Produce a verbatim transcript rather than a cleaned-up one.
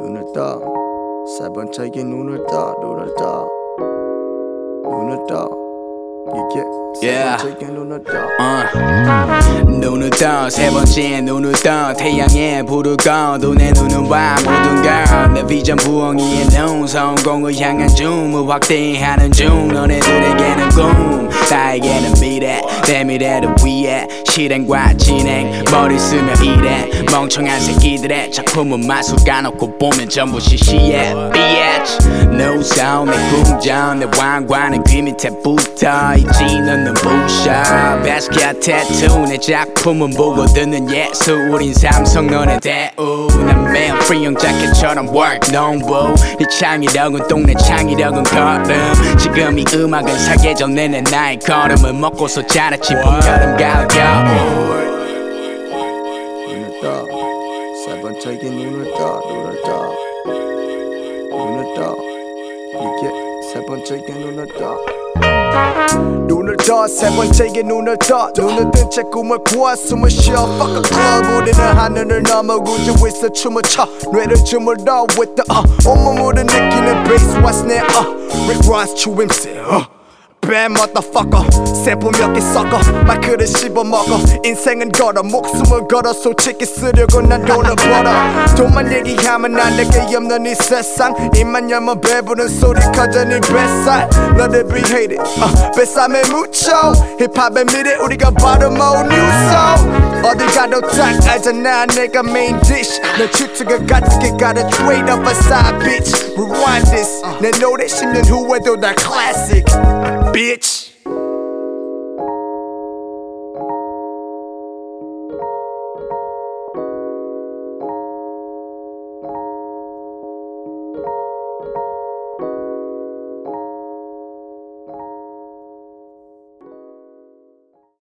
눈을 떠 세 번째게 눈을 떠 눈을 떠 눈을 떠 이게 세 번째게 눈을 떠 uh. 눈을 떠 세 번째 눈을 떠 태양의 불을 꺼도 내 눈은 봐 모든 걸내 비전 부엉이의 눈 성공을 향한 줌을 확대하는 중 너네들에게는 꿈 나에게는 미래 내 미래를 위해 실행과 진행 머리 쓰며 일해 멍청한 새끼들의 작품은 마술 까놓고 보면 전부 시시해 비에이치 No sound 내 궁전 내 왕관은 귀 밑에 붙어있지 너는 부셔 베스키아 태투 내 작품은 보고 듣는 예술인 삼성 너네 대우 난 매일 프리형 자켓처럼 work 농부 네 창의력은 똥내 창의력은 걸음 지금 이 음악은 사계절 내내 나의 걸음을 먹고서 자랐지 봄 여름 가을 겨울 눈을 떠 세 번째게 눈을 떠 눈을 떠 눈을 떠 이게 세 번째게 눈을 떠 눈을 떠 세 번째게 눈을 떠 눈을 뜬 채 꿈을 꾸어 숨을 쉬어 Fuck a club 우리는 하늘을 넘어 우주에서 춤을 춰 뇌를 주물러 with the uh 온몸으로 느끼는 bass와 snare uh Rick Ross 추임새 uh Bad motherfucker 세포 몇 개 섞어 마이크를 씹어먹어 인생은 걸어 목숨을 걸어 솔직히 쓰려고 난 돈을 벌어 돈만 얘기하면 난 내게 없는 이 세상 입만 열면 배부른 소리 커져 네 뱃살 너를 be hated uh, 뱃삼에 묻혀 힙합의 미래 우리가 바로 모은 new soul 어딜 가도 딱 알잖아 내가 main dish 넌 추측을 같게 gotta trade up a side bitch Rewind this 내 노래 십 년 후에도 다 classic bitch